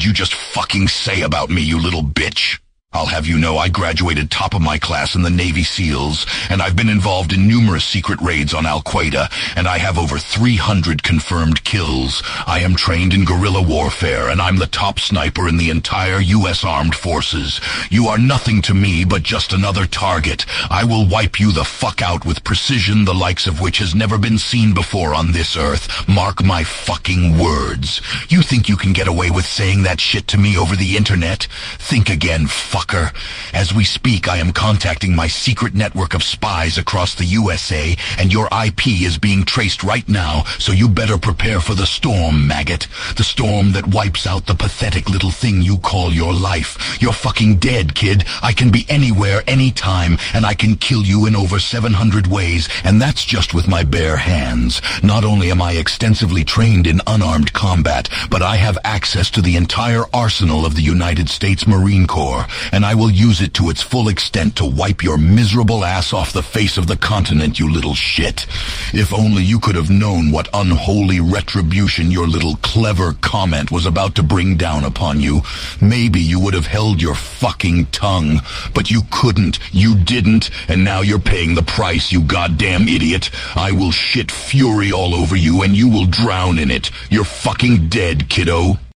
you just fucking say about me, you little bitch? I'll have you know I graduated top of my class in the Navy SEALs, and I've been involved in numerous secret raids on Al-Qaeda, and I have over 300 confirmed kills. I am trained in guerrilla warfare, and I'm the top sniper in the entire U.S. Armed Forces. You are nothing to me but just another target. I will wipe you the fuck out with precision the likes of which has never been seen before on this earth. Mark my fucking words. You think you can get away with saying that shit to me over the internet? Think again, fucker. As we speak, I am contacting my secret network of spies across the USA, and your IP is being traced right now, so you better prepare for the storm, maggot. The storm that wipes out the pathetic little thing you call your life. You're fucking dead, kid. I can be anywhere, anytime, and I can kill you in over 700 ways, and that's just with my bare hands. Not only am I extensively trained in unarmed combat, but I have access to the entire arsenal of the United States Marine Corps, and I will use it to its full extent to wipe your miserable ass off the face of the continent, you little shit. If only you could have known what unholy retribution your little clever comment was about to bring down upon you. Maybe you would have held your fucking tongue, but you couldn't, you didn't, and now you're paying the price, you goddamn idiot. I will shit fury all over you, and you will drown in it. You're fucking dead, kiddo.